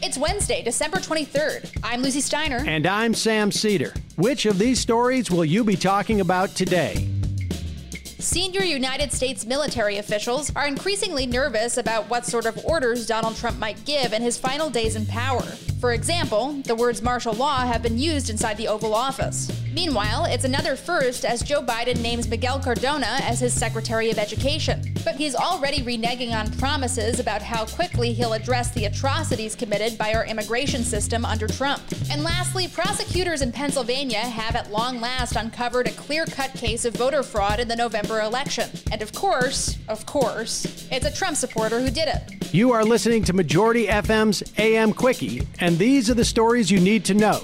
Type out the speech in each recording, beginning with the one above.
It's Wednesday, December 23rd. I'm Lucy Steiner. And I'm Sam Cedar. Which of these stories will you be talking about today? Senior United States military officials are increasingly nervous about what sort of orders Donald Trump might give in his final days in power. For example, the words martial law have been used inside the Oval Office. Meanwhile, it's another first as Joe Biden names Miguel Cardona as his Secretary of Education. But he's already reneging on promises about how quickly he'll address the atrocities committed by our immigration system under Trump. And lastly, prosecutors in Pennsylvania have at long last uncovered a clear-cut case of voter fraud in the November election. And of course, it's a Trump supporter who did it. You are listening to Majority FM's AM Quickie, and these are the stories you need to know.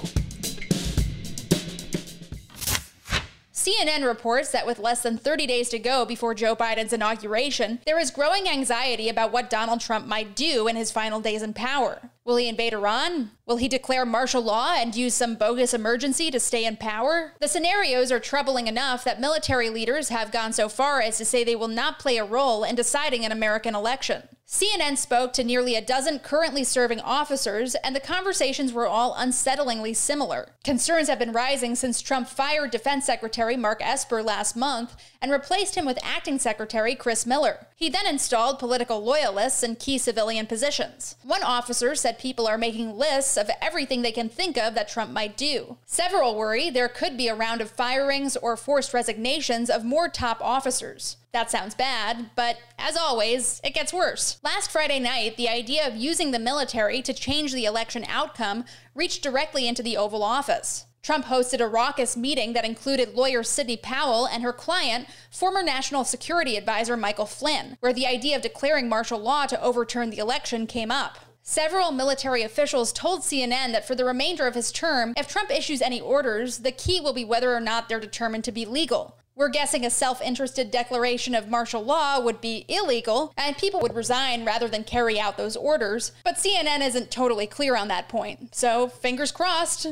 CNN reports that with less than 30 days to go before Joe Biden's inauguration, there is growing anxiety about what Donald Trump might do in his final days in power. Will he invade Iran? Will he declare martial law and use some bogus emergency to stay in power? The scenarios are troubling enough that military leaders have gone so far as to say they will not play a role in deciding an American election. CNN spoke to nearly a dozen currently serving officers, and the conversations were all unsettlingly similar. Concerns have been rising since Trump fired Defense Secretary Mark Esper last month and replaced him with Acting Secretary Chris Miller. He then installed political loyalists in key civilian positions. One officer said people are making lists of everything they can think of that Trump might do. Several worry there could be a round of firings or forced resignations of more top officers. That sounds bad, but as always, it gets worse. Last Friday night, the idea of using the military to change the election outcome reached directly into the Oval Office. Trump hosted a raucous meeting that included lawyer Sidney Powell and her client, former National Security Advisor Michael Flynn, where the idea of declaring martial law to overturn the election came up. Several military officials told CNN that for the remainder of his term, if Trump issues any orders, the key will be whether or not they're determined to be legal. We're guessing a self-interested declaration of martial law would be illegal, and people would resign rather than carry out those orders, but CNN isn't totally clear on that point, so fingers crossed.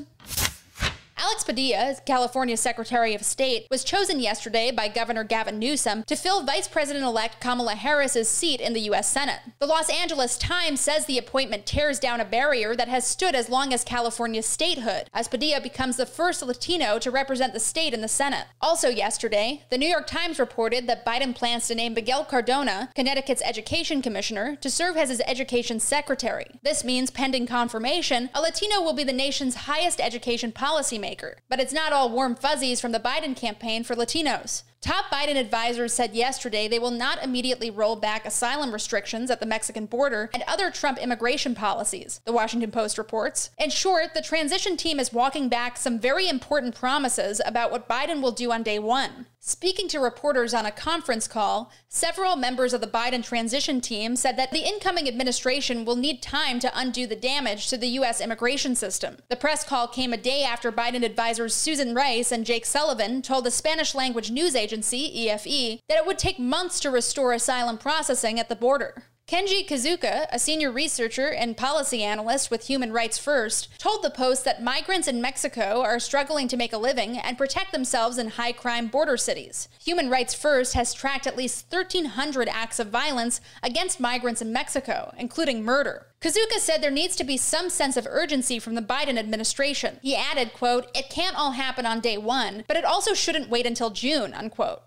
Alex Padilla, California Secretary of State, was chosen yesterday by Governor Gavin Newsom to fill Vice President-elect Kamala Harris's seat in the U.S. Senate. The Los Angeles Times says the appointment tears down a barrier that has stood as long as California's statehood, as Padilla becomes the first Latino to represent the state in the Senate. Also yesterday, the New York Times reported that Biden plans to name Miguel Cardona, Connecticut's education commissioner, to serve as his education secretary. This means, pending confirmation, a Latino will be the nation's highest education policymaker. But it's not all warm fuzzies from the Biden campaign for Latinos. Top Biden advisors said yesterday they will not immediately roll back asylum restrictions at the Mexican border and other Trump immigration policies, the Washington Post reports. In short, the transition team is walking back some very important promises about what Biden will do on day one. Speaking to reporters on a conference call, several members of the Biden transition team said that the incoming administration will need time to undo the damage to the U.S. immigration system. The press call came a day after Biden advisors Susan Rice and Jake Sullivan told the Spanish-language news agency, EFE, that it would take months to restore asylum processing at the border. Kenji Kazuka, a senior researcher and policy analyst with Human Rights First, told the Post that migrants in Mexico are struggling to make a living and protect themselves in high-crime border cities. Human Rights First has tracked at least 1,300 acts of violence against migrants in Mexico, including murder. Kazuka said there needs to be some sense of urgency from the Biden administration. He added, quote, "It can't all happen on day one, but it also shouldn't wait until June," unquote.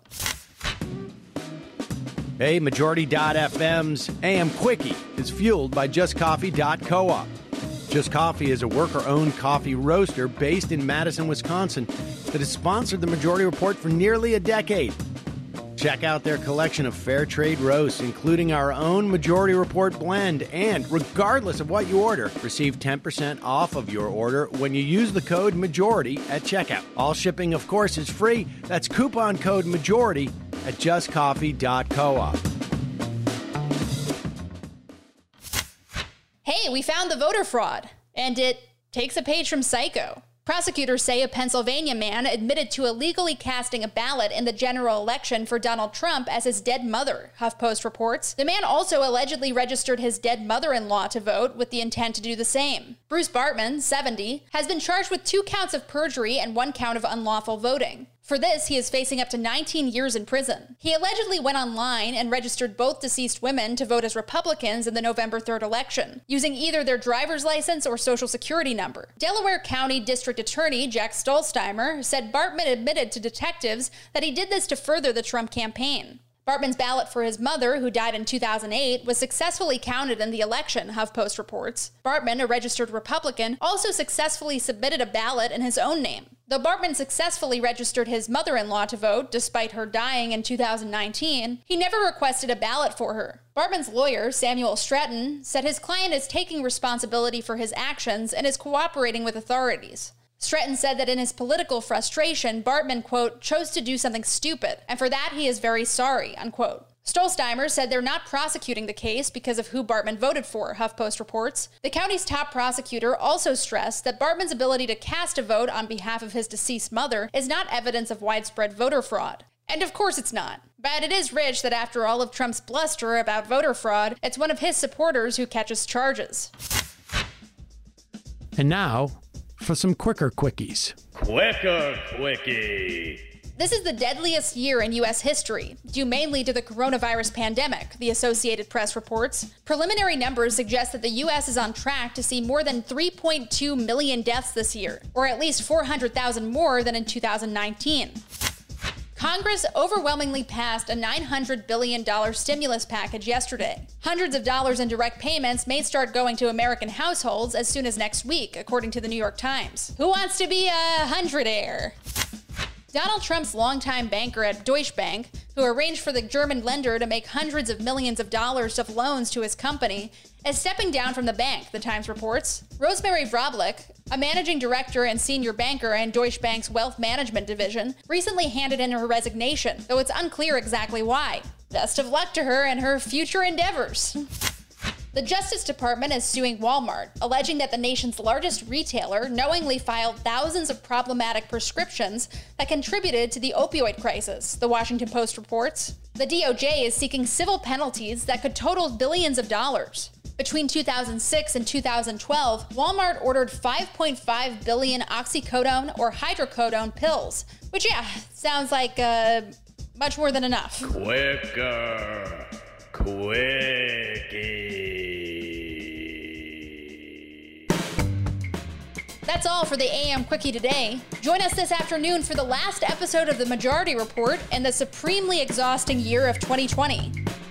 Hey, Majority.fm's AM Quickie is fueled by JustCoffee.coop. Just Coffee is a worker-owned coffee roaster based in Madison, Wisconsin that has sponsored the Majority Report for nearly a decade. Check out their collection of fair trade roasts, including our own Majority Report blend, and regardless of what you order, receive 10% off of your order when you use the code MAJORITY at checkout. All shipping, of course, is free. That's coupon code MAJORITY at justcoffee.coop. Hey, we found the voter fraud, and it takes a page from Psycho. Prosecutors say a Pennsylvania man admitted to illegally casting a ballot in the general election for Donald Trump as his dead mother, HuffPost reports. The man also allegedly registered his dead mother-in-law to vote with the intent to do the same. Bruce Bartman, 70, has been charged with 2 counts of perjury and 1 count of unlawful voting. For this, he is facing up to 19 years in prison. He allegedly went online and registered both deceased women to vote as Republicans in the November 3rd election, using either their driver's license or social security number. Delaware County District Attorney Jack Stolzheimer said Bartman admitted to detectives that he did this to further the Trump campaign. Bartman's ballot for his mother, who died in 2008, was successfully counted in the election, HuffPost reports. Bartman, a registered Republican, also successfully submitted a ballot in his own name. Though Bartman successfully registered his mother-in-law to vote, despite her dying in 2019, he never requested a ballot for her. Bartman's lawyer, Samuel Stratton, said his client is taking responsibility for his actions and is cooperating with authorities. Stratton said that in his political frustration, Bartman, quote, chose to do something stupid, and for that he is very sorry, unquote. Stolzheimer said they're not prosecuting the case because of who Bartman voted for, HuffPost reports. The county's top prosecutor also stressed that Bartman's ability to cast a vote on behalf of his deceased mother is not evidence of widespread voter fraud. And of course it's not. But it is rich that after all of Trump's bluster about voter fraud, it's one of his supporters who catches charges. And now, for some quicker quickies. Quicker quickie. This is the deadliest year in U.S. history, due mainly to the coronavirus pandemic, the Associated Press reports. Preliminary numbers suggest that the U.S. is on track to see more than 3.2 million deaths this year, or at least 400,000 more than in 2019. Congress overwhelmingly passed a $900 billion stimulus package yesterday. Hundreds of dollars in direct payments may start going to American households as soon as next week, according to the New York Times. Who wants to be a hundredaire? Donald Trump's longtime banker at Deutsche Bank, who arranged for the German lender to make hundreds of millions of dollars of loans to his company, is stepping down from the bank, the Times reports. Rosemary Vrablic, a managing director and senior banker in Deutsche Bank's wealth management division, recently handed in her resignation, though it's unclear exactly why. Best of luck to her and her future endeavors. The Justice Department is suing Walmart, alleging that the nation's largest retailer knowingly filed thousands of problematic prescriptions that contributed to the opioid crisis, the Washington Post reports. The DOJ is seeking civil penalties that could total billions of dollars. Between 2006 and 2012, Walmart ordered 5.5 billion oxycodone or hydrocodone pills, which, sounds like much more than enough. Quicker quickie. That's all for the AM Quickie today. Join us this afternoon for the last episode of The Majority Report and the supremely exhausting year of 2020.